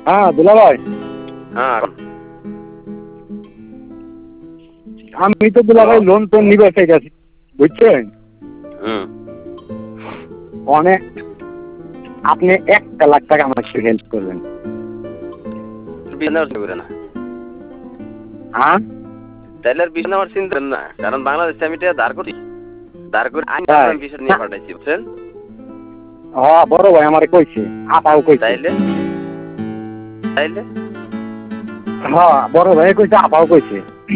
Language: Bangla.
হ্যাঁ দুলা ভাই, হ্যাঁ আমি তো দুলা ভাই লোন টোন নিবে গেছি, বুঝছেন? অনেক, আপনি 1 লাখ টাকা আমার একটু হেল্প করবেন। না হ্যাঁ তাহলে আর বিষয় আমার চিন্তা না, কারণ বাংলাদেশে আমি এটা ধার করি, ধার করে আমি বিষয় নিয়ে পাঠাইছি, বুঝছেন? হ্যাঁ বড় ভাই আমার কইছে, আপাও কইছে। তাইলে তাইলে হ্যাঁ বড় ভাই কইছে, আপাও কইছে।